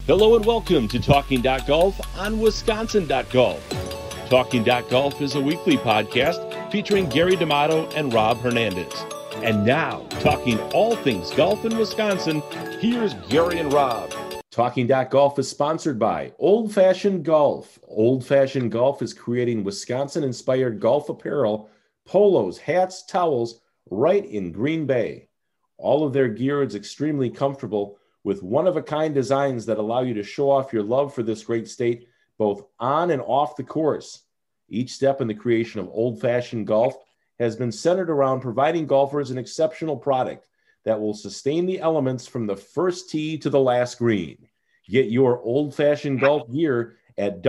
Hello and welcome to Talking Golf on Wisconsin.golf. Talking Golf is a weekly podcast featuring Gary D'Amato and Rob Hernandez. And now, talking all things golf in Wisconsin, here's Gary and Rob. Talking Golf is sponsored by Old Fashioned Golf. Old Fashioned Golf is creating Wisconsin-inspired golf apparel, polos, hats, towels, right in Green Bay. All of their gear is extremely comfortable with one-of-a-kind designs that allow you to show off your love for this great state, both on and off the course. Each step in the creation of Old Fashioned Golf has been centered around providing golfers an exceptional product that will sustain the elements from the first tee to the last green. Get your Old Fashioned Golf gear at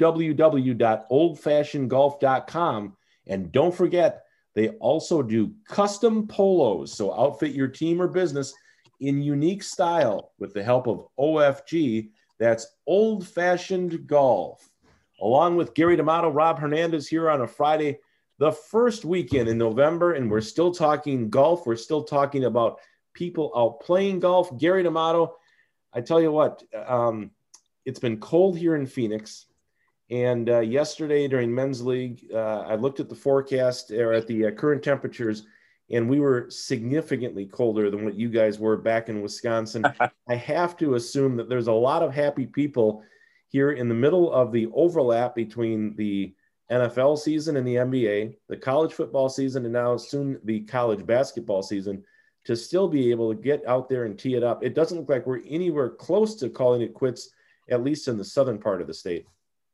www.oldfashionedgolf.com. And don't forget, they also do custom polos, so outfit your team or business in unique style with the help of OFG. That's Old Fashioned Golf. Along with Gary D'Amato, Rob Hernandez here on a Friday, the first weekend in November, and we're still talking golf. We're still talking about people out playing golf. Gary D'Amato, I tell you what, it's been cold here in Phoenix. And yesterday during Men's League, I looked at the forecast or at the current temperatures, and we were significantly colder than what you guys were back in Wisconsin. I have to assume that there's a lot of happy people here in the middle of the overlap between the NFL season and the NBA, the college football season, and now soon the college basketball season, to still be able to get out there and tee it up. It doesn't look like we're anywhere close to calling it quits, at least in the southern part of the state.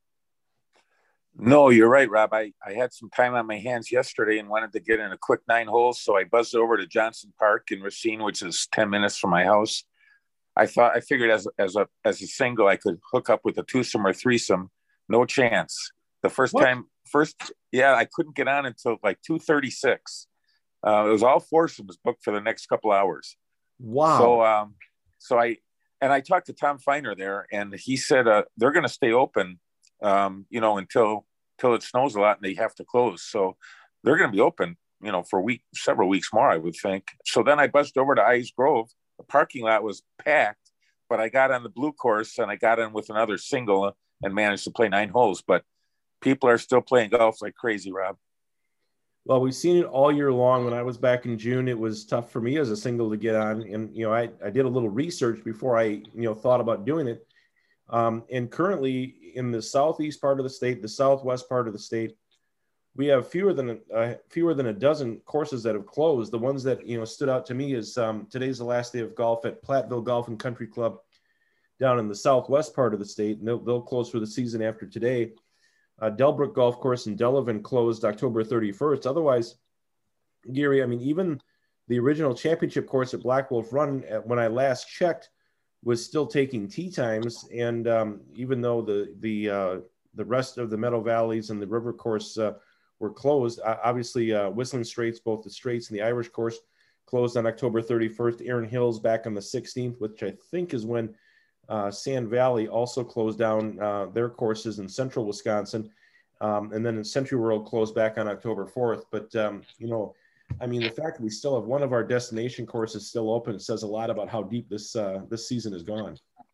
No, you're right, Rob. I had some time on my hands yesterday and wanted to get in a quick 9 holes. So I buzzed over to Johnson Park in Racine, which is 10 minutes from my house. I figured as a single, I could hook up with a twosome or threesome. No chance. The first, I couldn't get on until like 2:36. It was all foursomes booked for the next couple hours. Wow. So I talked to Tom Feiner there, and he said they're going to stay open, until it snows a lot and they have to close. So they're going to be open, for several weeks more, I would think. So then I buzzed over to Ice Grove. The parking lot was packed, but I got on the blue course and I got in with another single and managed to play 9 holes. But people are still playing golf like crazy, Rob. Well, we've seen it all year long. When I was back in June, it was tough for me as a single to get on. And, I did a little research before I, thought about doing it. And currently in the southeast part of the state, the southwest part of the state, we have fewer than a dozen courses that have closed. The ones that, stood out to me is today's the last day of golf at Platteville Golf and Country Club down in the southwest part of the state. And they'll close for the season after today. Delbrook Golf Course in Delavan closed October 31st. Otherwise, Gary, even the original championship course at Black Wolf Run, when I last checked, was still taking tee times. And even though the rest of the Meadow Valleys and the River Course were closed, obviously Whistling Straits, both the Straits and the Irish Course, closed on October 31st. Erin Hills back on the 16th, which I think is when Sand Valley also closed down their courses in central Wisconsin. And then in Century World closed back on October 4th. But, the fact that we still have one of our destination courses still open says a lot about how deep this season has gone.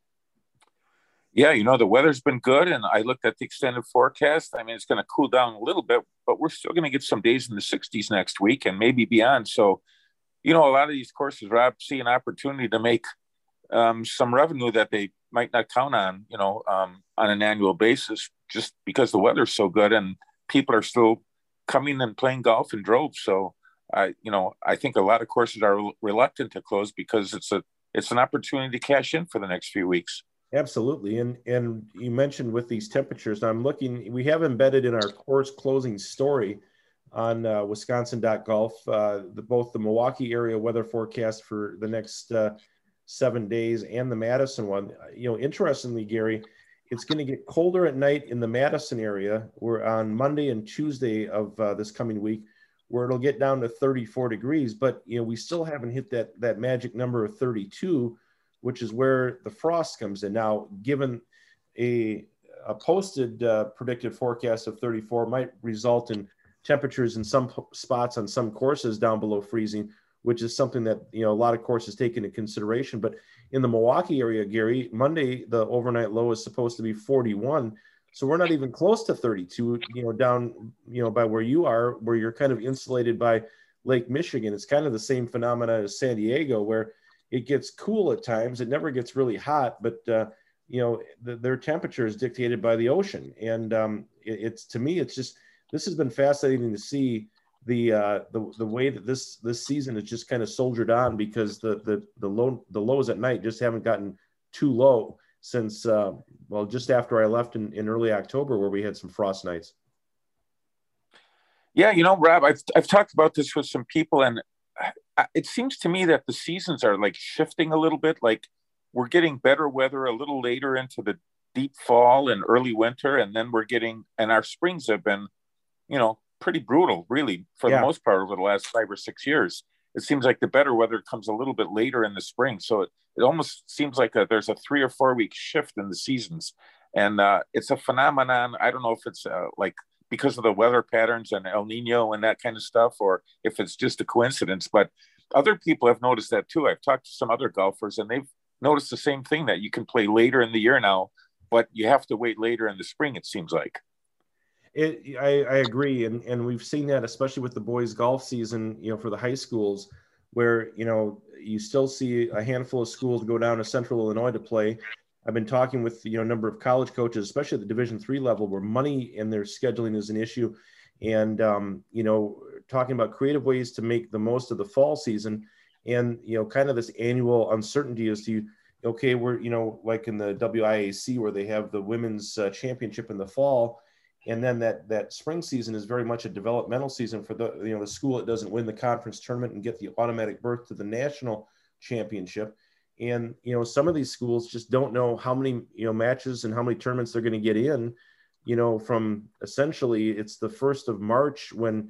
Yeah, the weather's been good, and I looked at the extended forecast. It's going to cool down a little bit, but we're still going to get some days in the 60s next week and maybe beyond. So, a lot of these courses, Rob, see an opportunity to make some revenue that they might not count on, on an annual basis, just because the weather's so good and people are still coming and playing golf in droves. So, I think a lot of courses are reluctant to close because it's an opportunity to cash in for the next few weeks. Absolutely. And you mentioned with these temperatures, I'm looking, we have embedded in our course closing story on Wisconsin.golf, both the Milwaukee area weather forecast for the next 7 days and the Madison one. Interestingly, Gary, it's going to get colder at night in the Madison area. We're on Monday and Tuesday of this coming week, where it'll get down to 34 degrees. But, we still haven't hit that magic number of 32, which is where the frost comes in. Now, given a posted predicted forecast of 34 might result in temperatures in some spots on some courses down below freezing. which is something that, a lot of courses take into consideration. But in the Milwaukee area, Gary, Monday, the overnight low is supposed to be 41. So we're not even close to 32, down, by where you are, where you're kind of insulated by Lake Michigan. It's kind of the same phenomena as San Diego, where it gets cool at times. It never gets really hot, but, their temperature is dictated by the ocean. And to me, it's just, this has been fascinating to see the way that this season has just kind of soldiered on, because the lows at night just haven't gotten too low since just after I left in early October, where we had some frost nights. Yeah, Rob, I've talked about this with some people, and it seems to me that the seasons are like shifting a little bit. Like we're getting better weather a little later into the deep fall and early winter, and then and our springs have been, pretty brutal, really, for the most part over the last 5 or 6 years. It seems like the better weather comes a little bit later in the spring. So it almost seems like there's a 3 or 4 week shift in the seasons. And it's a phenomenon. I don't know if it's like because of the weather patterns and El Nino and that kind of stuff, or if it's just a coincidence, but other people have noticed that too. I've talked to some other golfers and they've noticed the same thing, that you can play later in the year now, but you have to wait later in the spring, it seems like. I agree. And we've seen that, especially with the boys golf season, for the high schools, where, you still see a handful of schools go down to Central Illinois to play. I've been talking with, a number of college coaches, especially at the Division III level, where money in their scheduling is an issue. And, talking about creative ways to make the most of the fall season, and, kind of this annual uncertainty as to, okay, we're, like in the WIAC, where they have the women's championship in the fall. And then that spring season is very much a developmental season for the school that doesn't win the conference tournament and get the automatic berth to the national championship. And, some of these schools just don't know how many, matches and how many tournaments they're going to get in, from essentially it's the 1st of March when,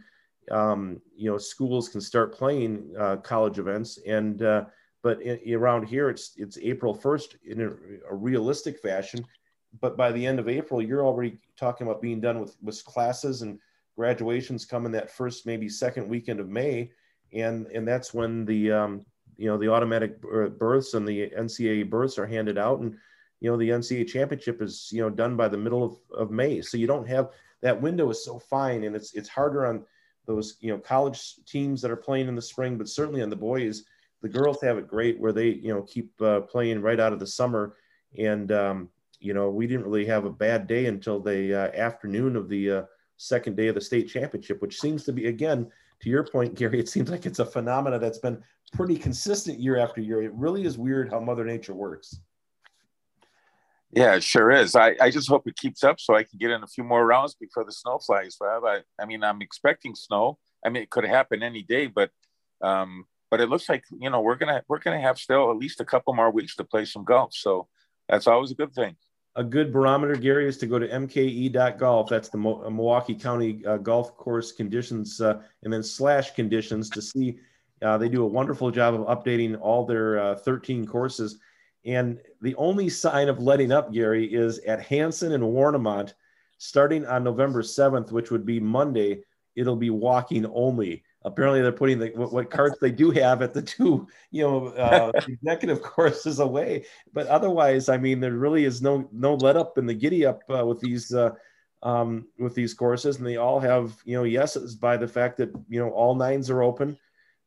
schools can start playing college events. And, but around here, it's April 1st in a realistic fashion. But by the end of April, you're already talking about being done with classes and graduations coming that first, maybe second weekend of May. And that's when the automatic berths and the NCAA berths are handed out. And, the NCAA championship is, done by the middle of May. So you don't have, that window is so fine, and it's harder on those, college teams that are playing in the spring, but certainly on the boys. The girls have it great where they, keep playing right out of the summer. And, we didn't really have a bad day until the afternoon of the second day of the state championship, which seems to be, again, to your point, Gary, it seems like it's a phenomena that's been pretty consistent year after year. It really is weird how Mother Nature works. Yeah, it sure is. I just hope it keeps up so I can get in a few more rounds before the snow flies, Rob. I mean, I'm expecting snow. I mean, it could happen any day, but it looks like, we're gonna have still at least a couple more weeks to play some golf. So that's always a good thing. A good barometer, Gary, is to go to mke.golf. That's the Milwaukee County golf course conditions, and then /conditions to see. They do a wonderful job of updating all their 13 courses. And the only sign of letting up, Gary, is at Hanson and Warnemont, starting on November 7th, which would be Monday. It'll be walking only. Apparently, they're putting what carts they do have at the two, executive courses away. But otherwise, I mean, there really is no let up in the giddy up with these courses, and they all have yeses by the fact that all nines are open.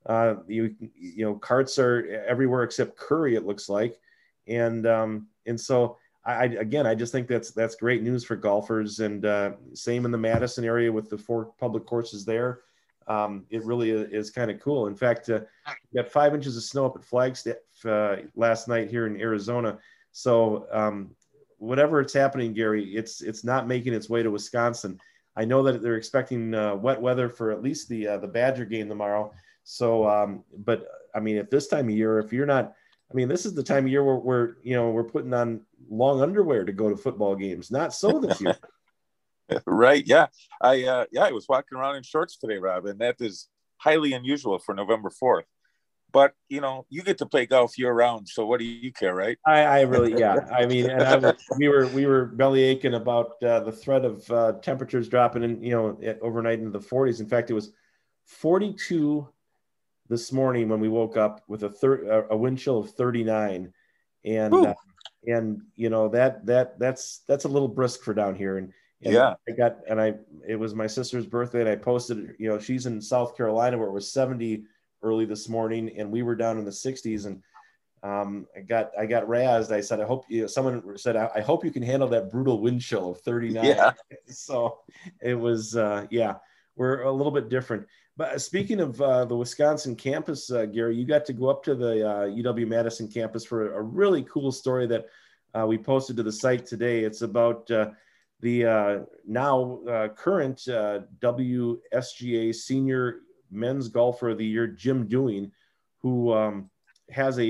Carts are everywhere except Curry, it looks like, and so I just think that's great news for golfers, and same in the Madison area with the 4 public courses there. It really is kind of cool. In fact, we got 5 inches of snow up at Flagstaff last night here in Arizona. So whatever it's happening, Gary, it's not making its way to Wisconsin. I know that they're expecting wet weather for at least the Badger game tomorrow. So, but I mean, at this time of year, if you're not, I mean, this is the time of year where we're putting on long underwear to go to football games. Not so this year. Right. Yeah. I was walking around in shorts today, Rob, and that is highly unusual for November 4th. But, you get to play golf year round. So what do you care, right? I really, yeah. I mean, and we were belly aching about the threat of temperatures dropping in, overnight into the 40s. In fact, it was 42 this morning when we woke up with a wind chill of 39, and that's a little brisk for down here. And yeah, it was my sister's birthday, and I posted, she's in South Carolina where it was 70 early this morning, and we were down in the 60s, and I got razzed. I said, someone said, I hope you can handle that brutal wind chill of 39. Yeah. So it was, we're a little bit different. But speaking of the Wisconsin campus, Gary, you got to go up to the UW-Madison campus for a really cool story that we posted to the site today. It's about the now current WSGA Senior Men's Golfer of the Year, Jim Dewing, who has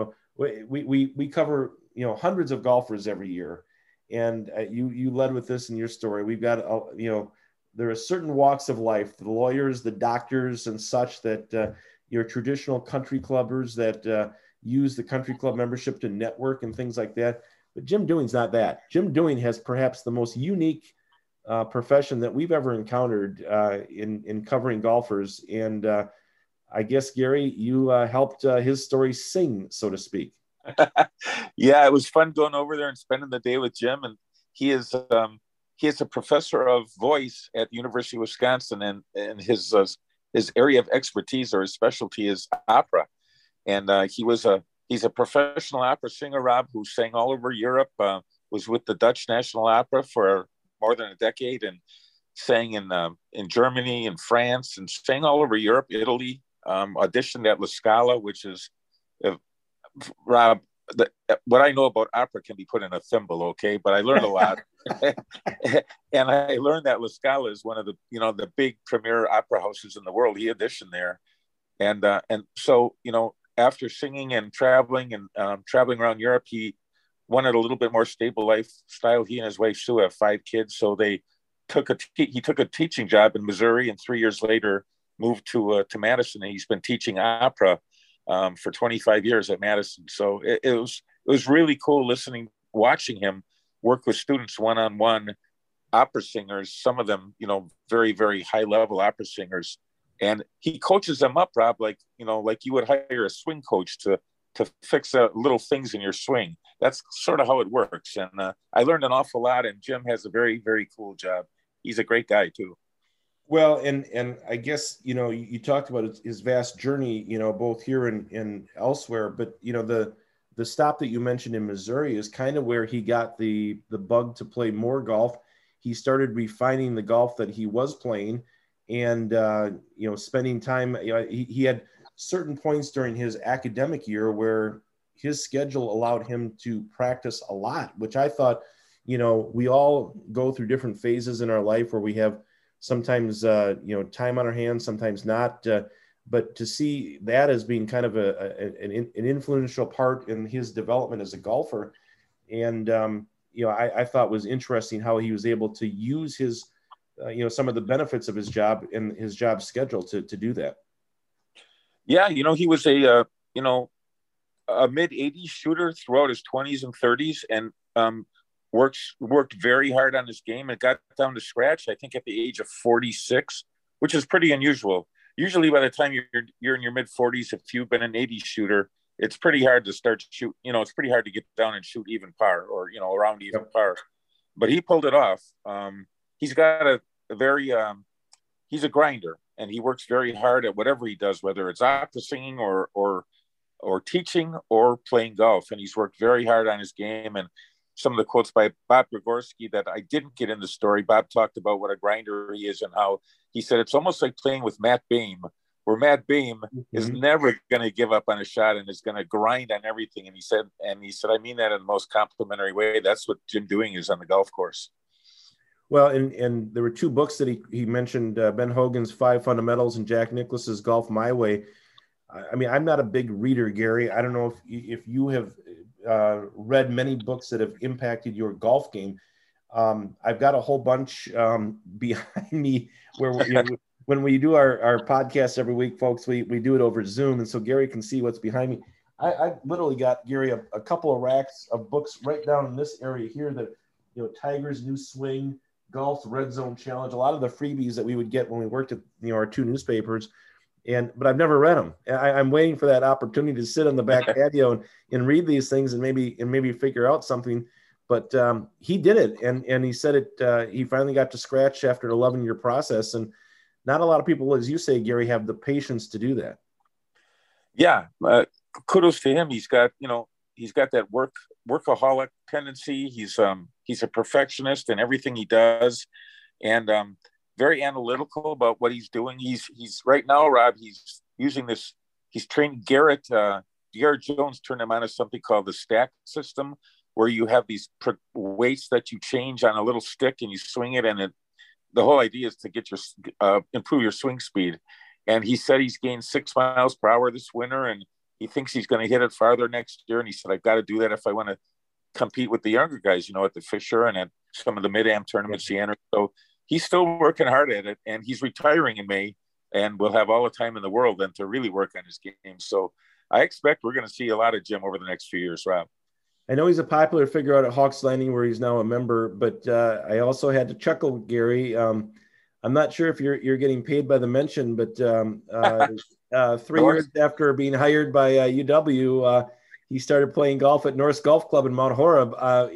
we cover hundreds of golfers every year, and you led with this in your story. We've got there are certain walks of life, the lawyers, the doctors, and such, that your traditional country clubbers that use the country club membership to network and things like that. But Jim Dewing's not that. Jim Dewing has perhaps the most unique profession that we've ever encountered in covering golfers. And I guess, Gary, you helped his story sing, so to speak. Yeah, it was fun going over there and spending the day with Jim. And he is a professor of voice at the University of Wisconsin, and his area of expertise, or his specialty, is opera. And he's a professional opera singer, Rob, who sang all over Europe, was with the Dutch National Opera for more than a decade, and sang in Germany and France, and sang all over Europe, Italy, auditioned at La Scala, which is, Rob, what I know about opera can be put in a thimble, okay? But I learned a lot. And I learned that La Scala is one of the big premier opera houses in the world. He auditioned there. And so, after singing and traveling around Europe, he wanted a little bit more stable lifestyle. He and his wife Sue have 5 kids, so he took a teaching job in Missouri, and 3 years later moved to Madison, and he's been teaching opera for 25 years at Madison. So it was really cool watching him work with students one-on-one, opera singers, some of them, very, very high level opera singers. And he coaches them up, Rob, like you would hire a swing coach to fix little things in your swing. That's sort of how it works. And I learned an awful lot, and Jim has a very, very cool job. He's a great guy too. Well, and I guess, you talked about his vast journey, both here and elsewhere, but, the stop that you mentioned in Missouri is kind of where he got the bug to play more golf. He started refining the golf that he was playing, and, spending time, he had certain points during his academic year where his schedule allowed him to practice a lot, which I thought, we all go through different phases in our life where we have sometimes, time on our hands, sometimes not. But to see that as being kind of an influential part in his development as a golfer, and I thought was interesting how he was able to use his, some of the benefits of his job and his job schedule to do that. Yeah, he was a mid-80s shooter throughout his 20s and 30s, and worked very hard on his game and got down to scratch, I think, at the age of 46, which is pretty unusual. Usually by the time you're in your mid 40s, if you've been an 80s shooter, it's pretty hard to start to shoot. It's pretty hard to get down and shoot even par, or, around even par. But he pulled it off. He's got a very, he's a grinder, and he works very hard at whatever he does, whether it's opera singing or teaching or playing golf. And he's worked very hard on his game. And some of the quotes by Bob Gregorski that I didn't get in the story, Bob talked about what a grinder he is, and how he said it's almost like playing with Matt Boehm, where Matt Boehm is never going to give up on a shot and is going to grind on everything. And he said, I mean that in the most complimentary way. That's what Jim Dewing is on the golf course. Well, and there were 2 books that he mentioned, Ben Hogan's 5 Fundamentals and Jack Nicklaus's Golf My Way. I mean, I'm not a big reader, Gary. I don't know if you have read many books that have impacted your golf game. I've got a whole bunch behind me where when we do our podcast every week, folks, we do it over Zoom. And so Gary can see what's behind me. I literally got, Gary, a couple of racks of books right down in this area here that, Tiger's New Swing, Golf Red Zone Challenge, a lot of the freebies that we would get when we worked at, our 2 newspapers. but I've never read them. I'm waiting for that opportunity to sit on the back patio and read these things and maybe figure out something. But he did it, and he said it. He finally got to scratch after an 11-year process, and not a lot of people, as you say, Gary, have the patience to do that. Yeah, kudos to him. He's got that workaholic tendency. He's a perfectionist in everything he does, and very analytical about what he's doing. He's right now, Rob. He's using this. He's trained Garrett Jones turned him on to something called the stack system, where you have these weights that you change on a little stick and you swing it, and the whole idea is to get your improve your swing speed. And he said he's gained 6 miles per hour this winter, and he thinks he's going to hit it farther next year. And he said, I've got to do that if I want to compete with the younger guys, at the Fisher and at some of the mid-am tournaments he entered. So he's still working hard at it, and he's retiring in May, and will have all the time in the world then to really work on his game. So I expect we're going to see a lot of Jim over the next few years, Rob. I know he's a popular figure out at Hawks Landing, where he's now a member, but I also had to chuckle, Gary. I'm not sure if you're getting paid by the mention, but 3 years after being hired by UW, he started playing golf at Norse Golf Club in Mount Horeb.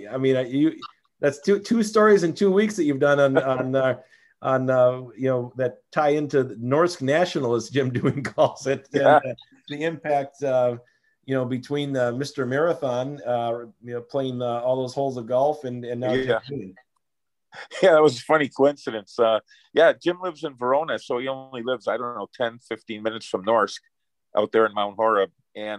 That's two stories in 2 weeks that you've done on that tie into Norse National as Jim doing golf. The impact between Mr. Marathon, playing all those holes of golf and now Jim doing. Yeah, that was a funny coincidence. Jim lives in Verona, so he only lives, 10, 15 minutes from Norsk out there in Mount Horeb. And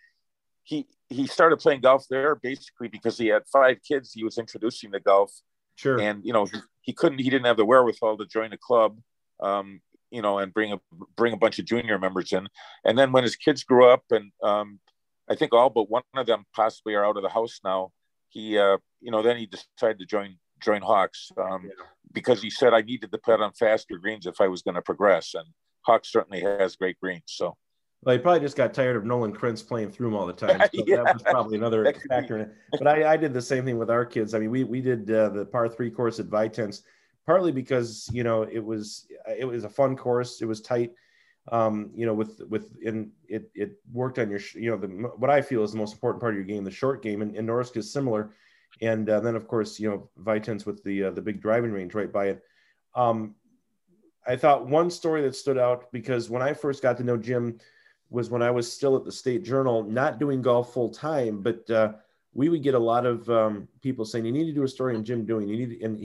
he started playing golf there basically because he had 5 kids he was introducing to golf. Sure. And, he didn't have the wherewithal to join a club, and bring a bunch of junior members in. And then when his kids grew up, and I think all but one of them possibly are out of the house now, he, then he decided to join Hawks because he said I needed to putt on faster greens if I was going to progress, and Hawks certainly has great greens. So, well, he probably just got tired of Nolan Krentz playing through him all the time. So that was probably another factor in it. But I did the same thing with our kids. I mean, we did the par 3 course at Vitens, partly because it was a fun course. It was tight, and it worked on your what I feel is the most important part of your game, the short game, and Norsk is similar. And then, of course, Vitens with the big driving range right by it. I thought one story that stood out, because when I first got to know Jim was when I was still at the State Journal, not doing golf full time, but we would get a lot of people saying, you need to do a story on Jim doing. And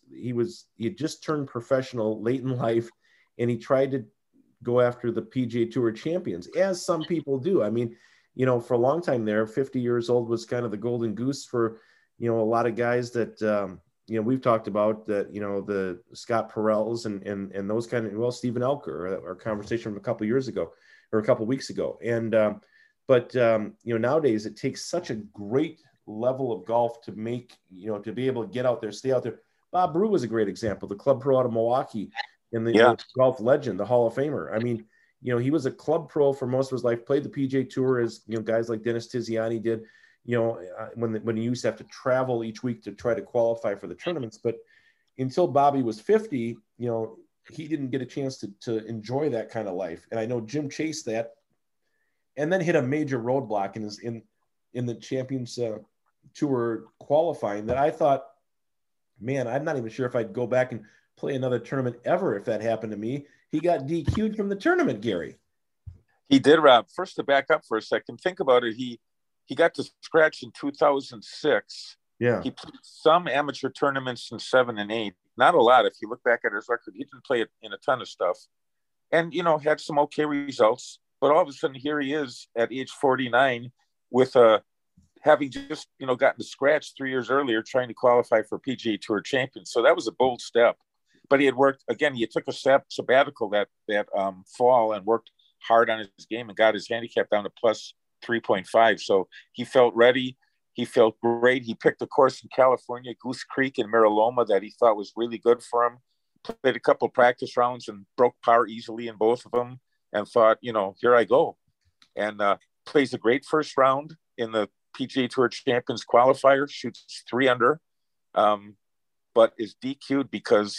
he had just turned professional late in life, and he tried to go after the PGA Tour champions, as some people do. I mean, for a long time there, 50 years old was kind of the golden goose for a lot of guys that, we've talked about, that, the Scott Perrells and those kind of, Stephen Elker, our conversation from a couple of years ago or a couple of weeks ago. And, but nowadays it takes such a great level of golf to make, to be able to get out there, stay out there. Bob Brew was a great example, the club pro out of Milwaukee, and the golf legend, the Hall of Famer. I mean, he was a club pro for most of his life, played the PGA Tour as, guys like Dennis Tiziani did, when he used to have to travel each week to try to qualify for the tournaments. But until Bobby was 50, he didn't get a chance to enjoy that kind of life. And I know Jim chased that and then hit a major roadblock in the Champions Tour qualifying that I thought, man, I'm not even sure if I'd go back and play another tournament ever if that happened to me. He got DQ'd from the tournament, Gary. He did, Rob. First, to back up for a second, think about it. He got to scratch in 2006. Yeah. He played some amateur tournaments in 7 and 8. Not a lot. If you look back at his record, he didn't play it in a ton of stuff. And, had some okay results. But all of a sudden, here he is at age 49 with having just, gotten to scratch 3 years earlier, trying to qualify for PGA Tour champion. So that was a bold step. But he had worked, again, he took a sabbatical that fall and worked hard on his game and got his handicap down to plus 3.5. So he felt ready. He felt great. He picked a course in California, Goose Creek in Mariloma, that he thought was really good for him. Played a couple of practice rounds and broke par easily in both of them, and thought, here I go. And plays a great first round in the PGA Tour Champions qualifier, shoots 3 under, but is DQ'd because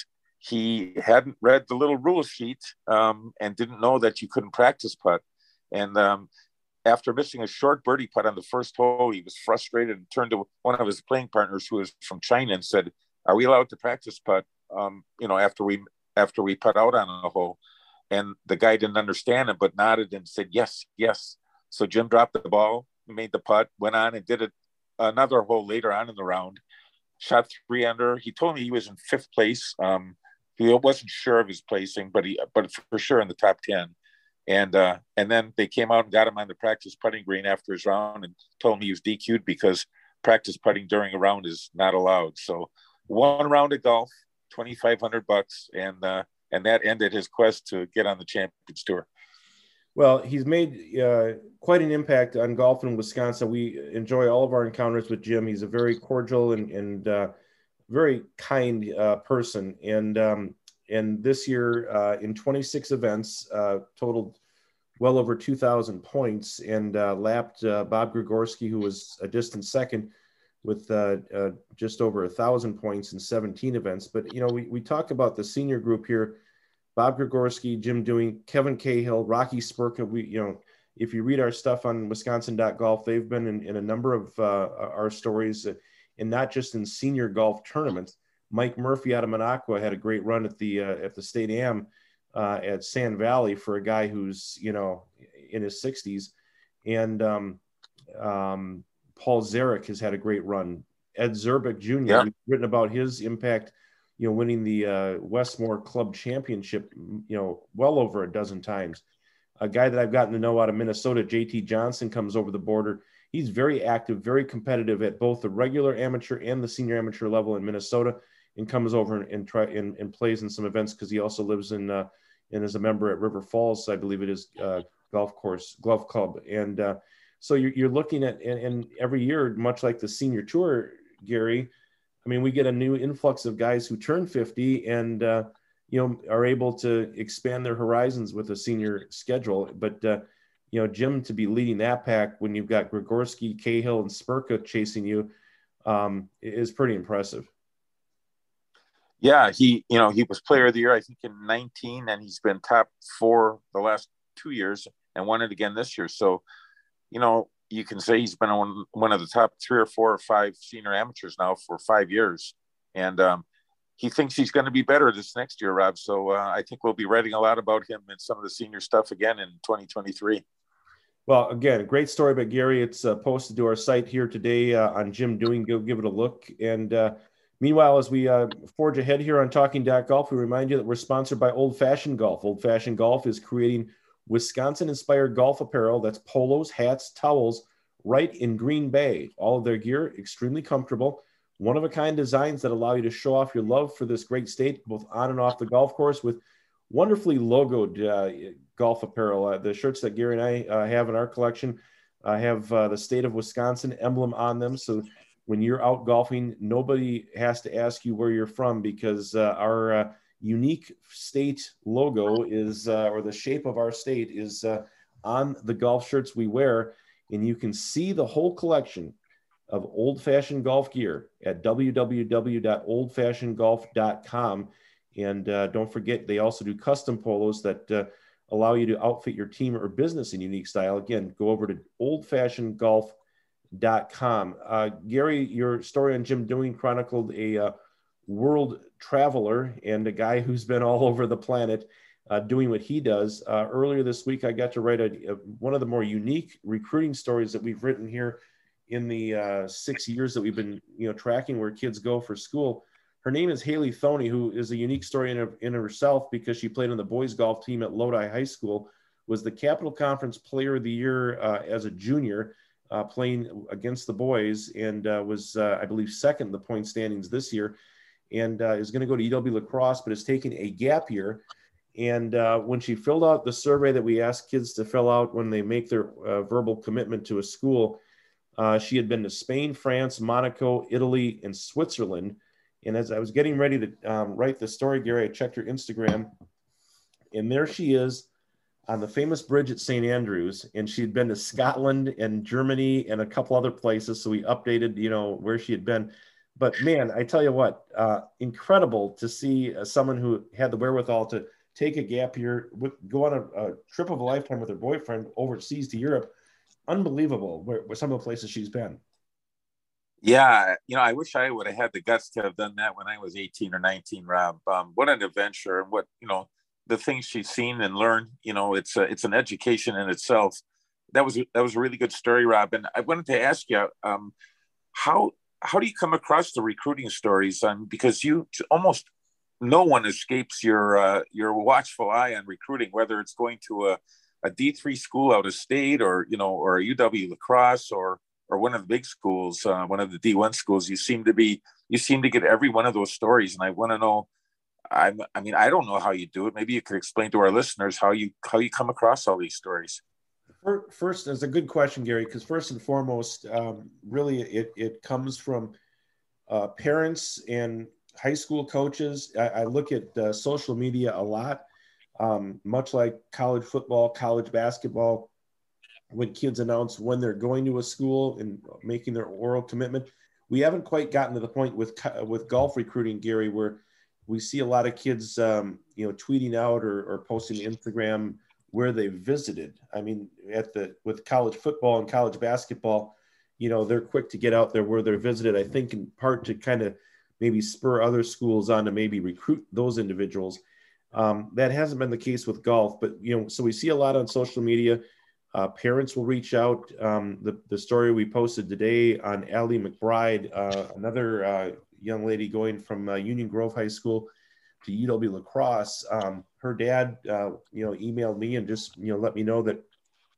he hadn't read the little rule sheet and didn't know that you couldn't practice putt. And after missing a short birdie putt on the first hole, he was frustrated and turned to one of his playing partners who was from China and said, "Are we allowed to practice putt? After we putt out on a hole?" And the guy didn't understand it, but nodded and said, "Yes, yes." So Jim dropped the ball, made the putt, went on and did it another hole later on in the round, shot 3 under. He told me he was in 5th place. He wasn't sure of his placing, but for sure in the top 10. And then they came out and got him on the practice putting green after his round and told him he was DQ'd because practice putting during a round is not allowed. So 1 round of golf, $2,500, and that ended his quest to get on the Champions Tour. Well, he's made quite an impact on golf in Wisconsin. We enjoy all of our encounters with Jim. He's a very cordial and very kind person. And this year, in 26 events, totaled well over 2,000 points and lapped Bob Grigorski, who was a distant second, with just over 1,000 points in 17 events. But, we talk about the senior group here: Bob Grigorski, Jim Dewing, Kevin Cahill, Rocky Spurka. If you read our stuff on Wisconsin.golf, they've been in a number of our stories, and not just in senior golf tournaments. Mike Murphy out of Minocqua had a great run at the State Am at Sand Valley for a guy who's in his 60s, and Paul Zarek has had a great run. Ed Zerbick Jr. Yeah. We've written about his impact, winning the Westmore Club Championship, well over a dozen times. A guy that I've gotten to know out of Minnesota, JT Johnson, comes over the border. He's very active, very competitive at both the regular amateur and the senior amateur level in Minnesota, and comes over and plays in some events because he also lives in and is a member at River Falls, I believe it is, golf club. And so you're looking at, and every year, much like the senior tour, Gary, I mean, we get a new influx of guys who turn 50 and, are able to expand their horizons with a senior schedule. But, Jim, to be leading that pack when you've got Grigorski, Cahill, and Spurka chasing you is pretty impressive. Yeah, he was player of the year, I think, in 19, and he's been top 4 the last 2 years and won it again this year. So, you can say he's been on one of the top 3 or 4 or 5 senior amateurs now for 5 years. And he thinks he's going to be better this next year, Rob. So I think we'll be writing a lot about him and some of the senior stuff again in 2023. Well, again, a great story by Gary. It's posted to our site here today on Jim Dewing. Go give it a look. And meanwhile, as we forge ahead here on Talking Golf, we remind you that we're sponsored by Old Fashioned Golf. Old Fashioned Golf is creating Wisconsin-inspired golf apparel. That's polos, hats, towels, right in Green Bay. All of their gear, extremely comfortable, one-of-a-kind designs that allow you to show off your love for this great state, both on and off the golf course, with wonderfully logoed golf apparel. The shirts that Gary and I have in our collection have the state of Wisconsin emblem on them. So when you're out golfing, nobody has to ask you where you're from, because our unique state logo is, or the shape of our state is on the golf shirts we wear. And you can see the whole collection of Old Fashioned Golf gear at www.oldfashionedgolf.com. And don't forget, they also do custom polos that allow you to outfit your team or business in unique style. Again, go over to oldfashionedgolf.com. Gary, your story on Jim Dewing chronicled a world traveler and a guy who's been all over the planet doing what he does. Earlier this week, I got to write one of the more unique recruiting stories that we've written here in the 6 years that we've been tracking where kids go for school. Her name is Haley Thoney, who is a unique story in herself because she played on the boys golf team at Lodi High School, was the Capital Conference Player of the Year as a junior, playing against the boys, and was, I believe, second in the point standings this year, and is going to go to EW Lacrosse, but has taken a gap year. And when she filled out the survey that we ask kids to fill out when they make their verbal commitment to a school, she had been to Spain, France, Monaco, Italy, and Switzerland. And as I was getting ready to write the story, Gary, I checked her Instagram, and there she is on the famous bridge at St. Andrews. And she'd been to Scotland and Germany and a couple other places. So we updated, where she had been. But man, I tell you what, incredible to see someone who had the wherewithal to take a gap year, go on a trip of a lifetime with her boyfriend overseas to Europe. Unbelievable where some of the places she's been. Yeah, I wish I would have had the guts to have done that when I was 18 or 19, Rob. What an adventure, and what, the things she's seen and learned, it's an education in itself. That was a really good story, Rob. And I wanted to ask you, how how do you come across the recruiting stories? Because you almost no one escapes your watchful eye on recruiting, whether it's going to a D3 school out of state, or a UW La Crosse, or one of the big schools, one of the D1 schools. You seem to get every one of those stories, and I want to know. I don't know how you do it. Maybe you could explain to our listeners how you come across all these stories. First, it's a good question, Gary, because first and foremost, really it comes from parents and high school coaches. I look at social media a lot, much like college football, college basketball. When kids announce when they're going to a school and making their oral commitment, we haven't quite gotten to the point with golf recruiting, Gary, where we see a lot of kids, tweeting out or posting to Instagram where they visited. I mean, with college football and college basketball, they're quick to get out there where they're visited. I think in part to kind of maybe spur other schools on to maybe recruit those individuals. That hasn't been the case with golf, but so we see a lot on social media. Parents will reach out. The story we posted today on Allie McBride, another young lady going from Union Grove High School to UW La Crosse. Her dad, emailed me and just let me know that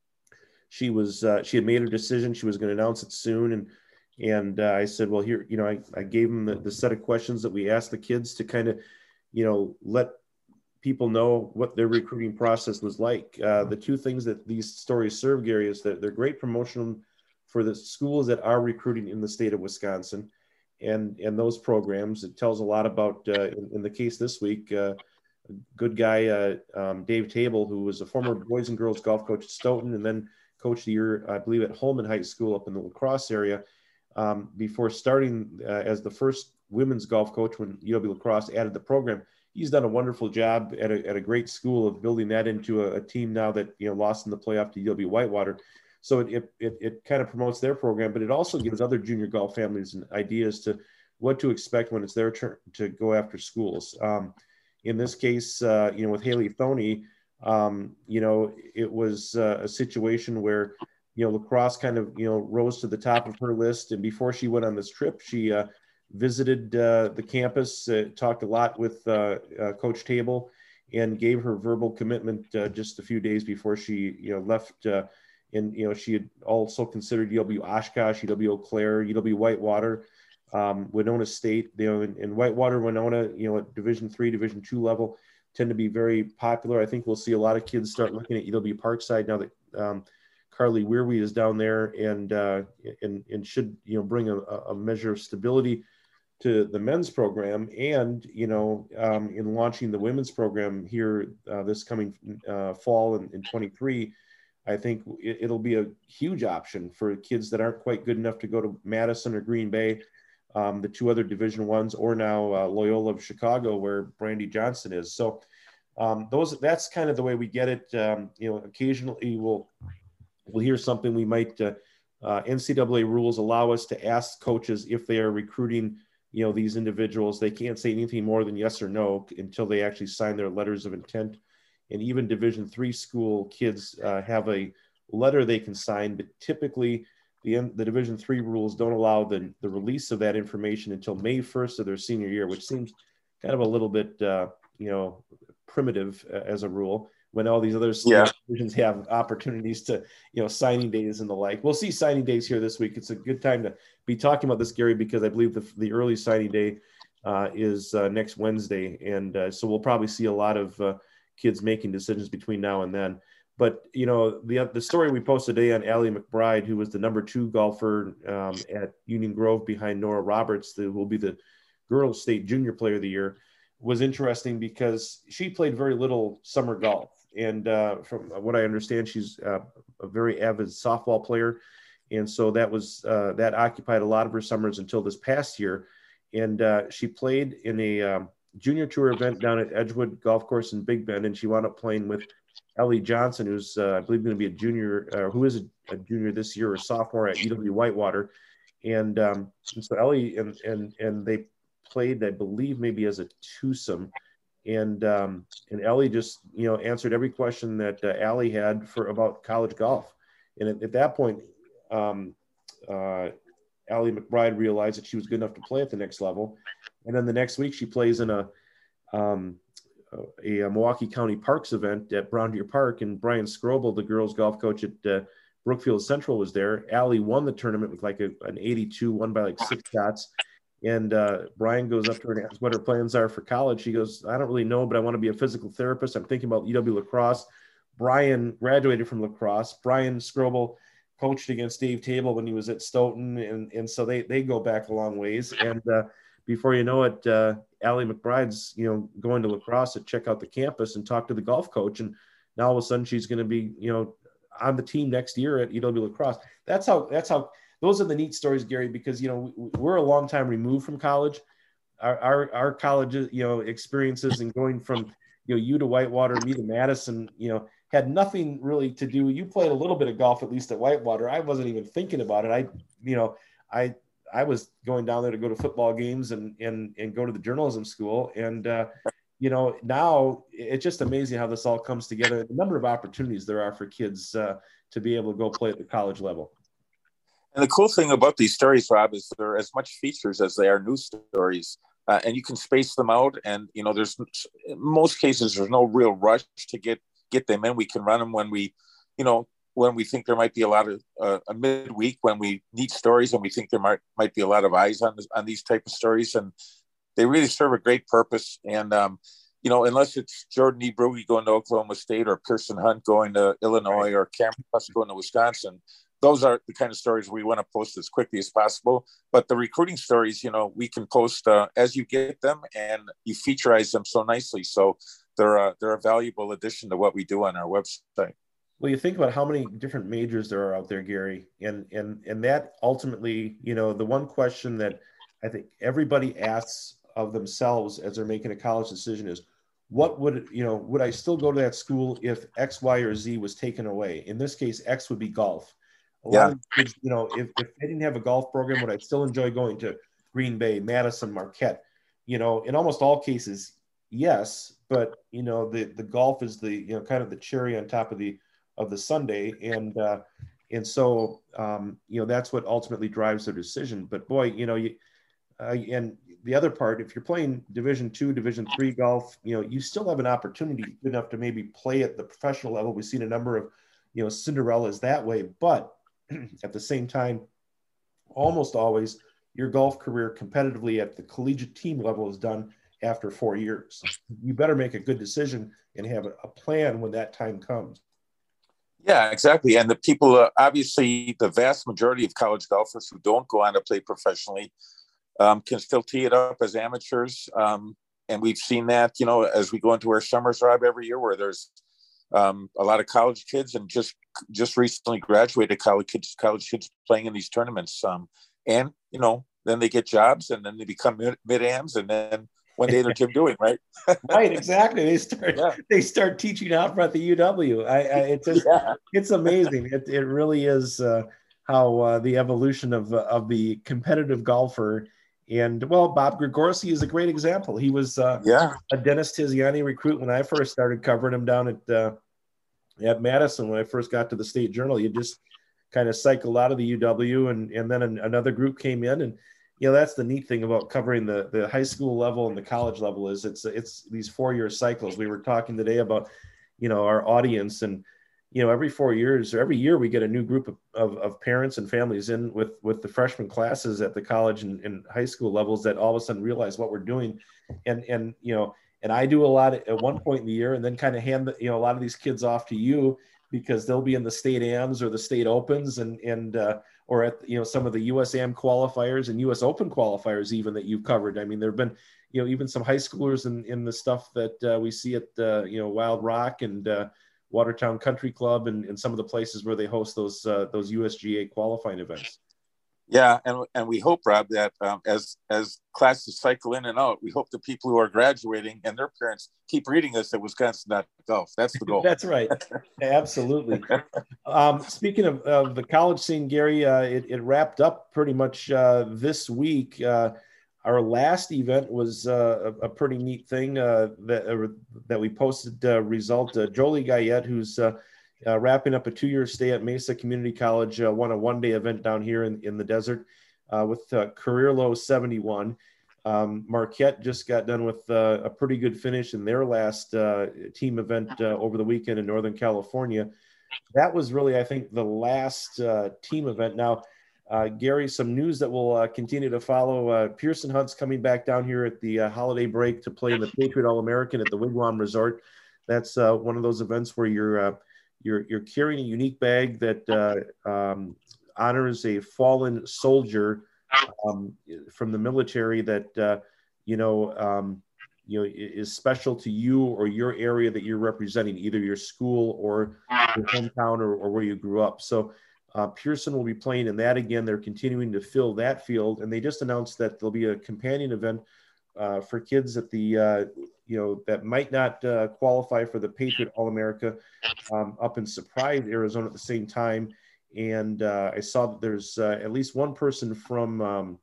she had made her decision. She was going to announce it soon, and I said, well, here, I gave them the set of questions that we asked the kids to kind of, let people know what their recruiting process was like. The two things that these stories serve, Gary, is that they're great promotion for the schools that are recruiting in the state of Wisconsin and those programs. It tells a lot about, in the case this week, a good guy, Dave Table, who was a former boys and girls golf coach at Stoughton and then coached the year, I believe, at Holman High School up in the La Crosse area, before starting as the first women's golf coach when UW La Crosse added the program. He's done a wonderful job at a great school of building that into a team now that lost in the playoff to UW Whitewater. So it kind of promotes their program, but it also gives other junior golf families ideas to what to expect when it's their turn to go after schools. In this case, with Haley Thoney, it was a situation where La Crosse kind of rose to the top of her list, and before she went on this trip, she visited the campus, talked a lot with Coach Table, and gave her verbal commitment just a few days before she left. And she had also considered UW Oshkosh, UW Eau Claire, UW Whitewater, Winona State. In Whitewater, Winona, at Division III, Division II level, tend to be very popular. I think we'll see a lot of kids start looking at UW Parkside now that Carly Weirweed is down there, and should bring a measure of stability to the men's program, and in launching the women's program here this coming fall in 23. I think it'll be a huge option for kids that aren't quite good enough to go to Madison or Green Bay, the two other Division I's, or now Loyola of Chicago, where Brandy Johnson is. So that's kind of the way we get it. Occasionally we'll hear something. We might NCAA rules allow us to ask coaches if they are recruiting these individuals. They can't say anything more than yes or no until they actually sign their letters of intent. And even Division III school kids have a letter they can sign, but typically the Division III rules don't allow the release of that information until May 1st of their senior year, which seems kind of a little bit, primitive as a rule, when all these other divisions have opportunities to, signing days and the like. We'll see signing days here this week. It's a good time to be talking about this, Gary, because I believe the early signing day is next Wednesday. And so we'll probably see a lot of kids making decisions between now and then. But, the story we posted today on Allie McBride, who was the number 2 golfer at Union Grove behind Nora Roberts, who will be the girls state junior player of the year, was interesting because she played very little summer golf. And from what I understand, she's a very avid softball player. And so that occupied a lot of her summers until this past year. and she played in a junior tour event down at Edgewood Golf Course in Big Bend, and she wound up playing with Ellie Johnson, who's I believe going to be a junior, who is a junior this year or sophomore at UW Whitewater, and so Ellie and they played, I believe, maybe as a twosome, and Ellie just answered every question that Allie had about college golf, and at that point, Allie McBride realized that she was good enough to play at the next level, and then the next week she plays in a Milwaukee County Parks event at Brown Deer Park, and Brian Scrobel, the girls golf coach at Brookfield Central, was there. Allie won the tournament with like an 82, won by like 6 shots. And Brian goes up to her and asks what her plans are for college. She goes, I don't really know, but I want to be a physical therapist. I'm thinking about UW lacrosse. Brian graduated from lacrosse. Brian Scrobel coached against Dave Table when he was at Stoughton. And so they go back a long ways. And before you know it, Allie McBride's, going to lacrosse to check out the campus and talk to the golf coach. And now all of a sudden she's going to be, on the team next year at UW lacrosse. That's how those are the neat stories, Gary, because, we're a long time removed from college. Our college, experiences and going from, you to Whitewater, me to Madison, had nothing really to do. You played a little bit of golf, at least at Whitewater. I wasn't even thinking about it. I was going down there to go to football games and go to the journalism school. And, now it's just amazing how this all comes together. The number of opportunities there are for kids to be able to go play at the college level. And the cool thing about these stories, Rob, is they're as much features as they are news stories, and you can space them out. And there's in most cases there's no real rush to get them in. We can run them when we think there might be a lot of a midweek when we need stories, and we think there might be a lot of eyes on these type of stories, and they really serve a great purpose. And unless it's Jordan E. Brugge going to Oklahoma State or Pearson Hunt going to Illinois or Cameron Huss going to Wisconsin, those are the kind of stories we want to post as quickly as possible. But the recruiting stories, we can post as you get them, and you featureize them so nicely. So they're a valuable addition to what we do on our website. Well, you think about how many different majors there are out there, Gary, and that ultimately, the one question that I think everybody asks of themselves as they're making a college decision is, what would I still go to that school if X, Y, or Z was taken away? In this case, X would be golf. A lot of kids, if they didn't have a golf program, would I still enjoy going to Green Bay, Madison, Marquette? In almost all cases, yes. But the golf is the kind of the cherry on top of the sundae, and so that's what ultimately drives their decision. But boy, and the other part, if you're playing Division II, Division III golf, you still have an opportunity good enough to maybe play at the professional level. We've seen a number of Cinderellas that way, but at the same time, almost always your golf career competitively at the collegiate team level is done after 4 years. You better make a good decision and have a plan when that time comes. Yeah, exactly. And the people, obviously, the vast majority of college golfers who don't go on to play professionally can still tee it up as amateurs. And we've seen that, as we go into our summers, Rob, every year, where there's a lot of college kids and just recently graduated college kids playing in these tournaments. And, then they get jobs, and then they become mid-ams, and then one day they're Tim Doing, right? Right, exactly. They start teaching out front the UW. It's amazing. It really is how the evolution of the competitive golfer. And Bob Gregorsi is a great example. He was a Dennis Tiziani recruit when I first started covering him down at Madison. When I first got to the State Journal, you just kind of cycled out of the UW, and then another group came in, and that's the neat thing about covering the high school level and the college level is it's these 4-year cycles. We were talking today about our audience, and every 4 years or every year we get a new group of parents and families in with the freshman classes at the college and high school levels that all of a sudden realize what we're doing, and I do a lot at one point in the year, and then kind of hand a lot of these kids off to you, because they'll be in the state AMs or the state opens and or at some of the USAM qualifiers and US Open qualifiers even that you've covered. I mean, there have been even some high schoolers in the stuff that we see at Wild Rock and Watertown Country Club and some of the places where they host those USGA qualifying events. Yeah, and we hope, Rob, that as classes cycle in and out, we hope the people who are graduating and their parents keep reading us at Wisconsin.golf. That's the goal. That's right. Absolutely. Speaking of the college scene, Gary, it wrapped up pretty much this week. Our last event was a pretty neat thing that we posted result. Jolie Guyette, who's wrapping up a 2-year stay at Mesa Community College, won a one-day event down here in the desert with career low 71. Marquette just got done with a pretty good finish in their last team event over the weekend in Northern California. That was really, I think, the last team event. Now, Gary, some news that will continue to follow. Pearson Hunt's coming back down here at the holiday break to play in the Patriot All-American at the Wigwam Resort. That's one of those events where you're carrying a unique bag that honors a fallen soldier from the military that is special to you or your area that you're representing, either your school or your hometown or where you grew up. So Pearson will be playing in that again. They're continuing to fill that field, and they just announced that there'll be a companion event for kids at the that might not qualify for the Patriot All-America up in Surprise, Arizona at the same time. And I saw that there's at least one person from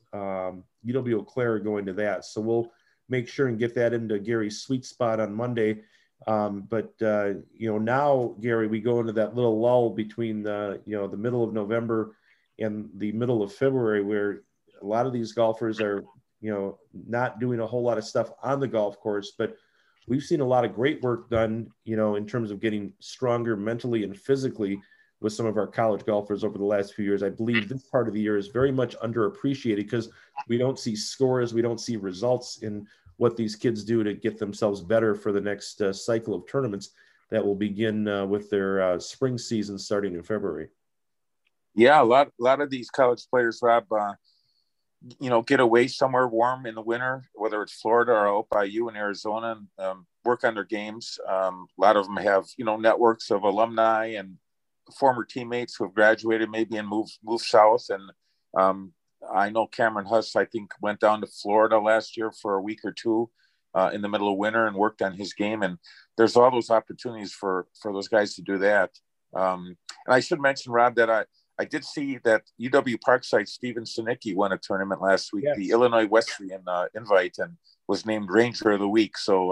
UW Eau Claire going to that. So we'll make sure and get that into Gary's sweet spot on Monday. But now, Gary, we go into that little lull between the middle of November and the middle of February, where a lot of these golfers are, not doing a whole lot of stuff on the golf course, but we've seen a lot of great work done, in terms of getting stronger mentally and physically with some of our college golfers over the last few years. I believe this part of the year is very much underappreciated because we don't see scores, we don't see results in what these kids do to get themselves better for the next cycle of tournaments that will begin with their spring season starting in February. Yeah, a lot of these college players, Rob, get away somewhere warm in the winter, whether it's Florida or out by you in Arizona, and work on their games. A lot of them have, networks of alumni and former teammates who have graduated maybe and moved south. And I know Cameron Huss, I think, went down to Florida last year for a week or two in the middle of winter and worked on his game. And there's all those opportunities for those guys to do that. And I should mention, Rob, that I did see that UW Parkside Steven Sinicki won a tournament last week, yes, the Illinois Wesleyan invite, and was named Ranger of the Week. So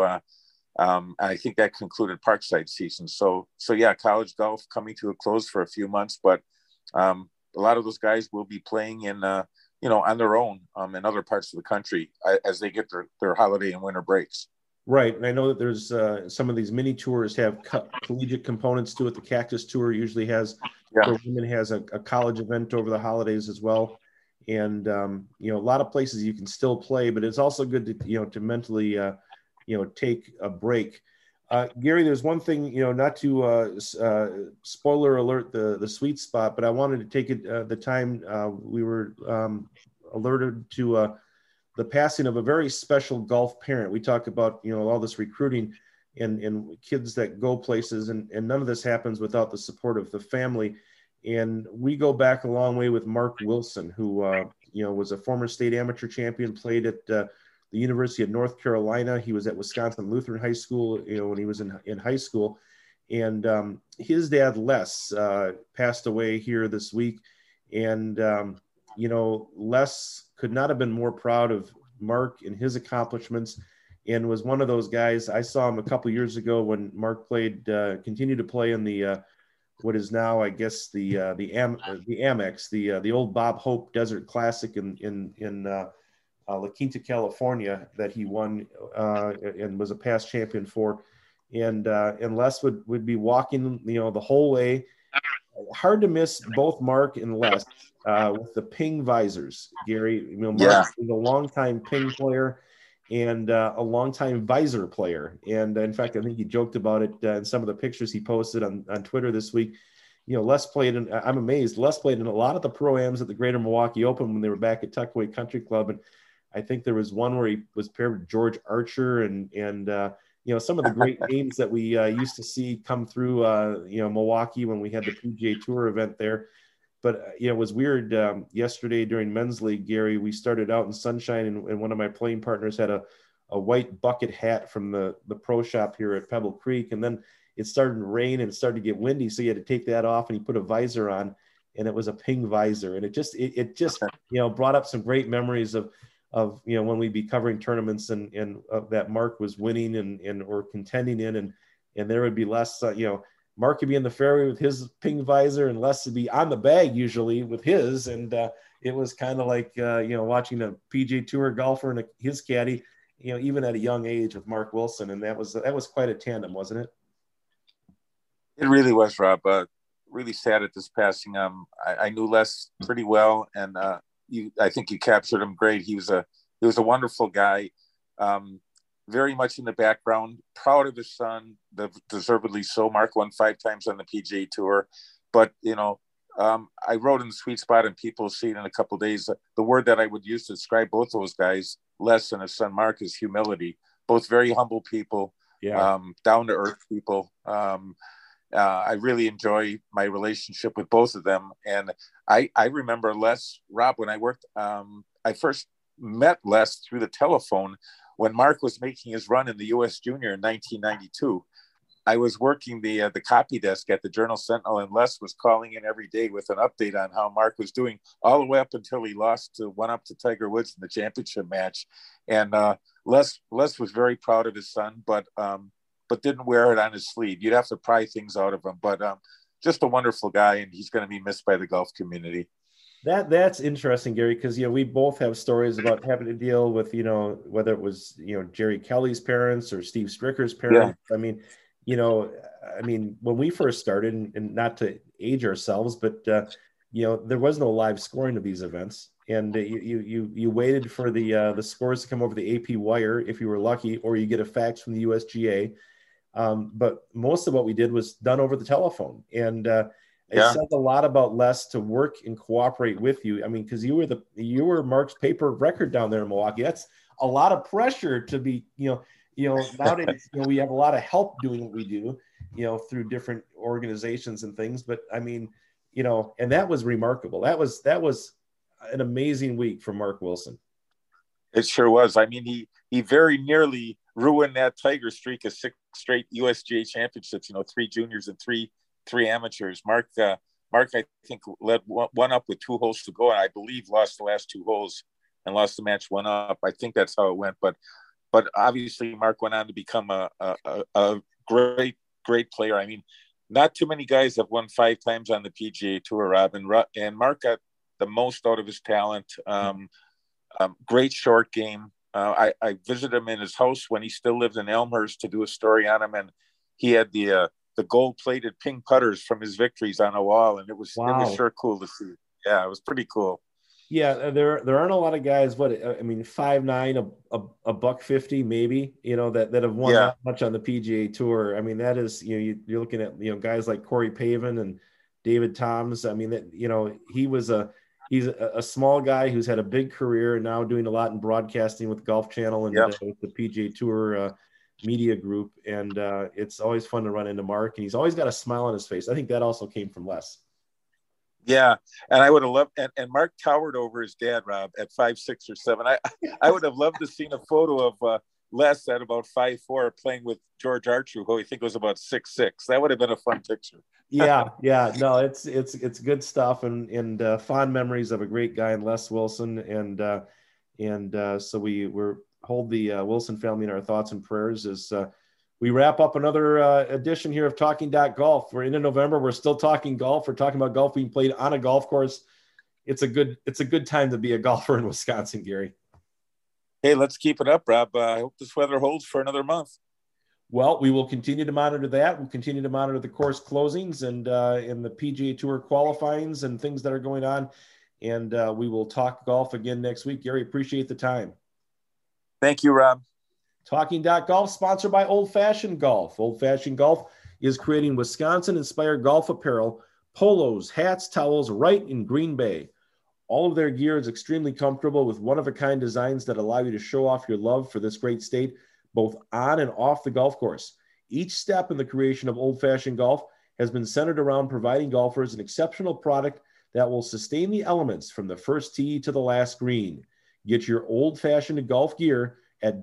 I think that concluded Parkside season. So yeah, college golf coming to a close for a few months, but a lot of those guys will be playing in, on their own in other parts of the country as they get their holiday and winter breaks. Right. And I know that there's some of these mini tours have collegiate components to it. The Cactus Tour usually has, for women, has a college event over the holidays as well. And, a lot of places you can still play, but it's also good to, to mentally, take a break. Gary, there's one thing, not to spoiler alert the sweet spot, but I wanted to take it the time we were alerted to the passing of a very special golf parent. We talk about, all this recruiting and kids that go places, and none of this happens without the support of the family. And we go back a long way with Mark Wilson, who, was a former state amateur champion, played at the University of North Carolina. He was at Wisconsin Lutheran High School, when he was in high school. And his dad, Les, passed away here this week. And, Les could not have been more proud of Mark and his accomplishments, and was one of those guys. I saw him a couple of years ago when Mark continued to play in the what is now, I guess, the Amex, the old Bob Hope Desert Classic in La Quinta, California, that he won and was a past champion for. And Les would be walking, the whole way. Hard to miss both Mark and Les with the Ping visors. Gary, Mark is a longtime Ping player and a longtime visor player. And in fact, I think he joked about it in some of the pictures he posted on Twitter this week. Les played in, I'm amazed, Les played in a lot of the pro-ams at the Greater Milwaukee Open when they were back at Tuckaway Country Club. And I think there was one where he was paired with George Archer and some of the great names that we used to see come through, Milwaukee when we had the PGA Tour event there. but it was weird. Yesterday during men's league, Gary, we started out in sunshine, and one of my playing partners had a white bucket hat from the pro shop here at Pebble Creek. And then it started to rain and it started to get windy. So he had to take that off, and he put a visor on, and it was a Ping visor. And it just brought up some great memories of when we'd be covering tournaments and that Mark was winning and or contending in, and there would be less, Mark could be in the fairway with his Ping visor, and Les would be on the bag usually with his. And it was kind of like, watching a PGA Tour golfer and his caddy, even at a young age with Mark Wilson. And that was quite a tandem, wasn't it? It really was, Rob. Really sad at this passing. I knew Les pretty well, and I think you captured him great. He was a wonderful guy. Very much in the background, proud of his son, deservedly so. Mark won 5 times on the PGA Tour, but I wrote in the Sweet Spot, and people see it in a couple of days. The word that I would use to describe both those guys, Les and his son Mark, is humility. Both very humble people, down to earth people. I really enjoy my relationship with both of them, and I remember Les, Rob, when I worked. I first met Les through the telephone when Mark was making his run in the U.S. Junior in 1992. I was working the copy desk at the Journal Sentinel, and Les was calling in every day with an update on how Mark was doing, all the way up until he went up to Tiger Woods in the championship match. And Les was very proud of his son, but didn't wear it on his sleeve. You'd have to pry things out of him, but just a wonderful guy, and he's going to be missed by the golf community. That's interesting, Gary, because we both have stories about having to deal with whether it was Jerry Kelly's parents or Steve Stricker's parents. Yeah. I mean, when we first started, and not to age ourselves, but there was no live scoring of these events, and you waited for the scores to come over the AP wire if you were lucky, or you get a fax from the USGA. But most of what we did was done over the telephone, and it says a lot about Les to work and cooperate with you. I mean, because you were Mark's paper record down there in Milwaukee. That's a lot of pressure to be, nowadays, we have a lot of help doing what we do, through different organizations and things. But I mean, and that was remarkable. That was an amazing week for Mark Wilson. It sure was. I mean, he very nearly ruined that Tiger streak of 6 straight USGA championships, 3 juniors and three amateurs. Mark, I think, led one up with 2 holes to go, and I believe lost the last 2 holes and lost the match 1 up. I think that's how it went. But obviously, Mark went on to become a great player. I mean, not too many guys have won 5 times on the PGA Tour, Rob, and Mark got the most out of his talent. Great short game. I visited him in his house when he still lived in Elmhurst to do a story on him, and he had the gold-plated Ping putters from his victories on a wall, and it was sure cool to see. Yeah, it was pretty cool. Yeah, there aren't a lot of guys. 5'9", a $150 maybe. That have won that much on the PGA Tour. I mean, that is you're looking at guys like Corey Pavin and David Toms. I mean, he's a small guy who's had a big career and now doing a lot in broadcasting with Golf Channel and with the PGA Tour media group. And it's always fun to run into Mark, and he's always got a smile on his face. I think that also came from Les. Yeah. And I would have loved, and Mark towered over his dad, Rob, at 5'6" or 7. I would have loved to seen a photo of Les at about 5'4" playing with George Archer, who I think was about 6'6". That would have been a fun picture. Yeah. No, it's good stuff, and fond memories of a great guy in Les Wilson. And so we're hold the Wilson family in our thoughts and prayers as we wrap up another edition here of Talking Golf. We're into November. We're still talking golf. We're talking about golf being played on a golf course. It's a good time to be a golfer in Wisconsin, Gary. Hey, let's keep it up, Rob. I hope this weather holds for another month. Well, we will continue to monitor that. We'll continue to monitor the course closings and the PGA Tour qualifyings and things that are going on. And we will talk golf again next week. Gary, appreciate the time. Thank you, Rob. Talking Golf, sponsored by Old Fashioned Golf. Old Fashioned Golf is creating Wisconsin-inspired golf apparel, polos, hats, towels, right in Green Bay. All of their gear is extremely comfortable with one-of-a-kind designs that allow you to show off your love for this great state, both on and off the golf course. Each step in the creation of Old Fashioned Golf has been centered around providing golfers an exceptional product that will sustain the elements from the first tee to the last green. Get your old-fashioned golf gear at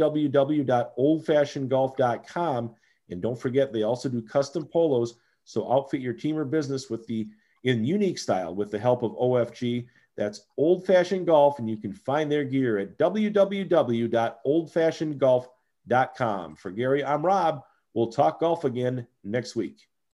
www.oldfashionedgolf.com. And don't forget, they also do custom polos, so outfit your team or business in unique style with the help of OFG. That's Old Fashioned Golf, and you can find their gear at www.oldfashionedgolf.com. For Gary, I'm Rob. We'll talk golf again next week.